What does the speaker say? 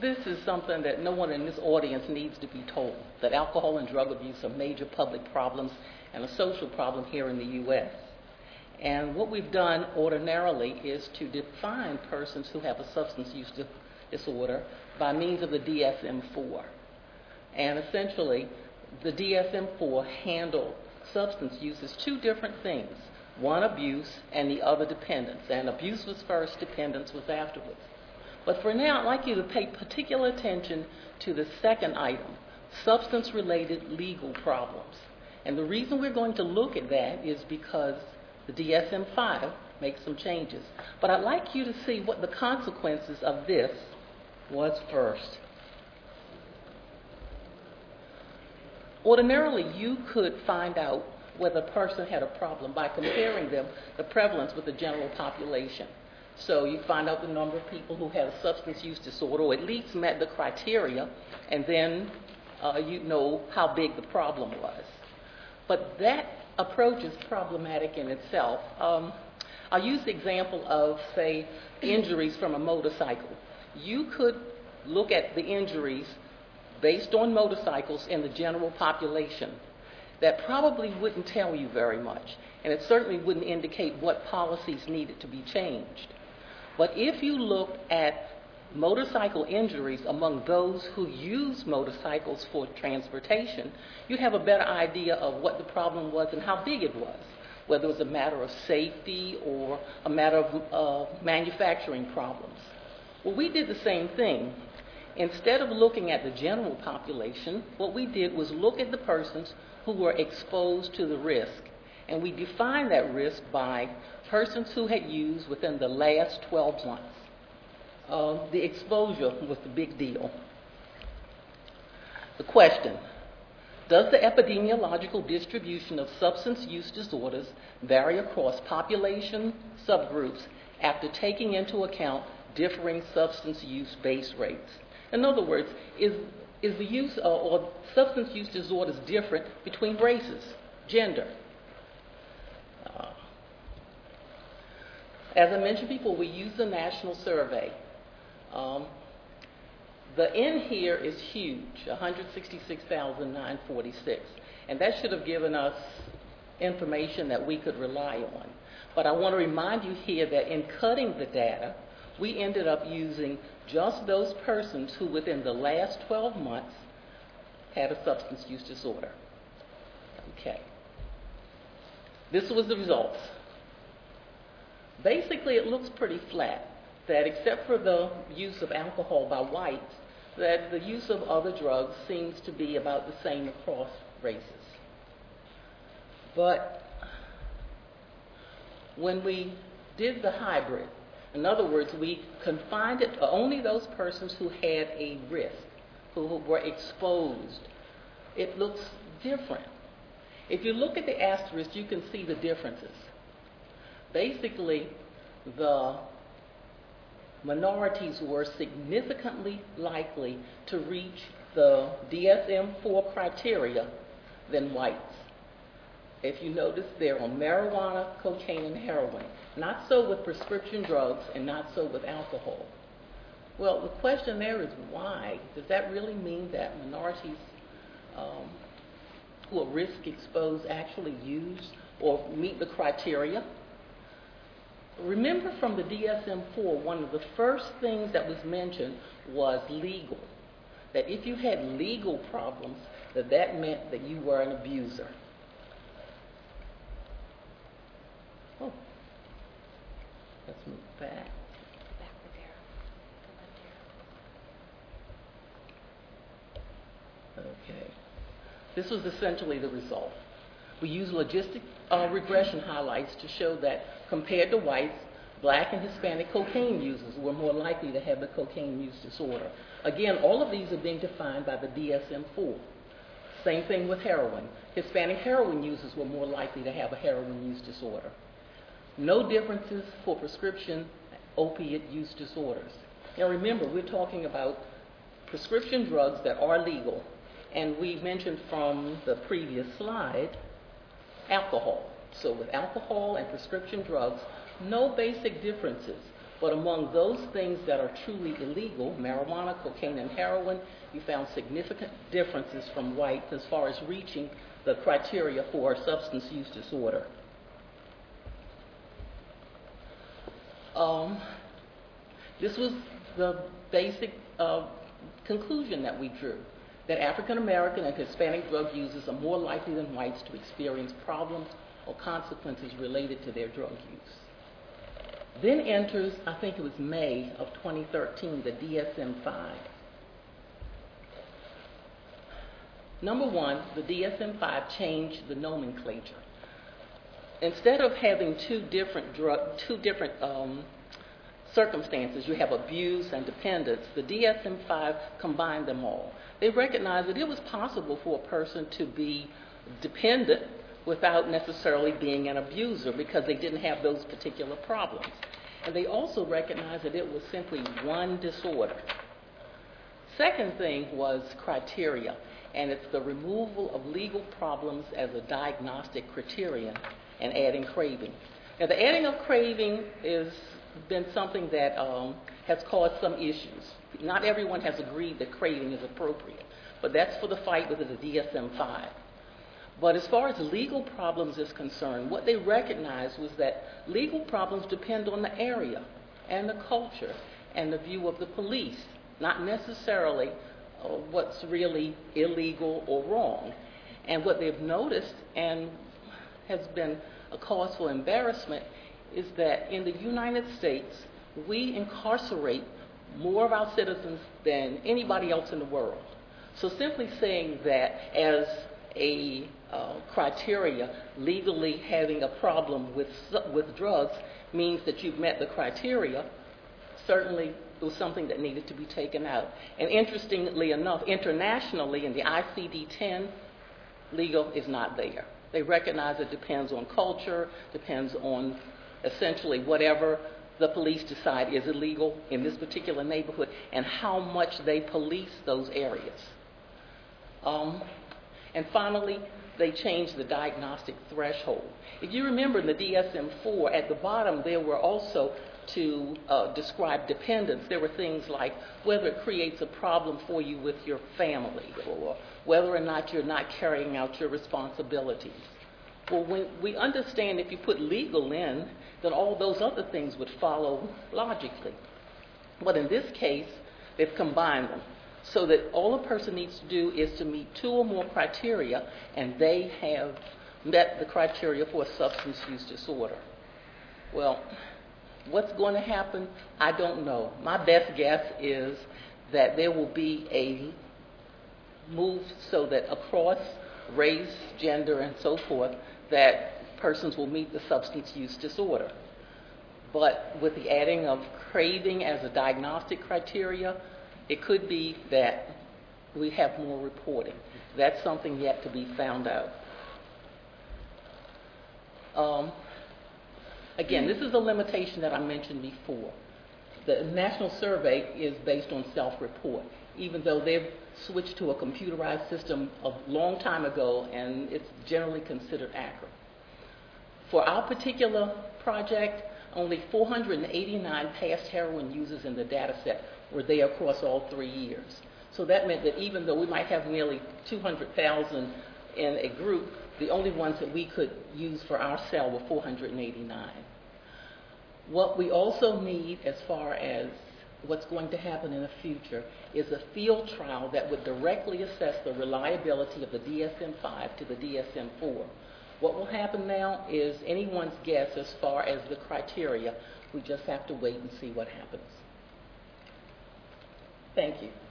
this is something that no one in this audience needs to be told, that alcohol and drug abuse are major public problems and a social problem here in the U.S. And what we've done ordinarily is to define persons who have a substance use disorder by means of the DSM-4. And essentially, the DSM-4 handled substance use as two different things, one abuse and the other dependence. And abuse was first, dependence was afterwards. But for now, I'd like you to pay particular attention to the second item, substance-related legal problems. And the reason we're going to look at that is because the DSM-5 makes some changes. But I'd like you to see what the consequences of this was first. Ordinarily, you could find out whether a person had a problem by comparing the prevalence with the general population. So you find out the number of people who had a substance use disorder, or at least met the criteria, and then you know how big the problem was. But that approach is problematic in itself. I'll use the example of, say, injuries from a motorcycle. You could look at the injuries based on motorcycles in the general population. That probably wouldn't tell you very much, and it certainly wouldn't indicate what policies needed to be changed. But if you looked at motorcycle injuries among those who use motorcycles for transportation, you'd have a better idea of what the problem was and how big it was, whether it was a matter of safety or a matter of manufacturing problems. Well, we did the same thing. Instead of looking at the general population, what we did was look at the persons who were exposed to the risk. And we defined that risk by persons who had used within the last 12 months. The exposure was the big deal. The question, does the epidemiological distribution of substance use disorders vary across population subgroups after taking into account differing substance use base rates? In other words, is the use or substance use disorders different between races, gender? As I mentioned before, we use the national survey. The N here is huge, 166,946, and that should have given us information that we could rely on. But I want to remind you here that in cutting the data, we ended up using just those persons who within the last 12 months had a substance use disorder. Okay. This was the results. Basically, it looks pretty flat, that except for the use of alcohol by whites, that the use of other drugs seems to be about the same across races. But when we did the hybrid, in other words, we confined it to only those persons who had a risk, who were exposed, it looks different. If you look at the asterisk, you can see the differences. Basically, the minorities were significantly likely to reach the DSM-4 criteria than whites. If you notice, they're on marijuana, cocaine, and heroin. Not so with prescription drugs and not so with alcohol. Well, the question there is why? Does that really mean that minorities who are risk exposed actually use or meet the criteria? Remember from the DSM-4, one of the first things that was mentioned was legal. That if you had legal problems, that meant that you were an abuser. Oh, let's move back. Backward here. The left here. Okay. This was essentially the result. We used logistic regression highlights to show that compared to whites, black and Hispanic cocaine users were more likely to have the cocaine use disorder. Again, all of these are being defined by the DSM-4. Same thing with heroin. Hispanic heroin users were more likely to have a heroin use disorder. No differences for prescription opiate use disorders. Now remember, we're talking about prescription drugs that are legal, and we mentioned from the previous slide alcohol. So with alcohol and prescription drugs, no basic differences But among those things that are truly illegal, marijuana, cocaine, and heroin, you found significant differences from whites as far as reaching the criteria for substance use disorder. This was the basic conclusion that we drew, that African American and Hispanic drug users are more likely than whites to experience problems or consequences related to their drug use. Then enters, I think it was May of 2013, the DSM-5. Number one, the DSM-5 changed the nomenclature. Instead of having two different circumstances, you have abuse and dependence, the DSM-5 combined them all. They recognized that it was possible for a person to be dependent without necessarily being an abuser because they didn't have those particular problems. And they also recognized that it was simply one disorder. Second thing was criteria, and it's the removal of legal problems as a diagnostic criterion and adding craving. Now, the adding of craving has been something that has caused some issues. Not everyone has agreed that craving is appropriate, but that's for the fight with the DSM-5. But as far as legal problems is concerned, what they recognized was that legal problems depend on the area and the culture and the view of the police, not necessarily what's really illegal or wrong. And what they've noticed, and has been a cause for embarrassment, is that in the United States, we incarcerate more of our citizens than anybody else in the world. So simply saying that as a criteria, legally having a problem with drugs means that you've met the criteria, certainly it was something that needed to be taken out. And interestingly enough, internationally in the ICD-10, legal is not there. They recognize it depends on culture, depends on essentially whatever the police decide is illegal in this particular neighborhood and how much they police those areas. And finally, they changed the diagnostic threshold. If you remember in the DSM-4, at the bottom there were also to describe dependence. There were things like whether it creates a problem for you with your family or whether or not you're not carrying out your responsibilities. Well, when we understand if you put legal in, then all those other things would follow logically. But in this case, they've combined them so that all a person needs to do is to meet two or more criteria, and they have met the criteria for a substance use disorder. Well, what's going to happen? I don't know. My best guess is that there will be a move so that across race, gender, and so forth, that persons will meet the substance use disorder. But with the adding of craving as a diagnostic criteria, it could be that we have more reporting. That's something yet to be found out. Again, this is a limitation that I mentioned before. The national survey is based on self-report, even though they've switched to a computerized system a long time ago, and it's generally considered accurate. For our particular project, only 489 past heroin users in the data set were there across all 3 years. So that meant that even though we might have nearly 200,000 in a group, the only ones that we could use for our cell were 489. What we also need as far as what's going to happen in the future is a field trial that would directly assess the reliability of the DSM-5 to the DSM-4. What will happen now is anyone's guess as far as the criteria. We just have to wait and see what happens. Thank you.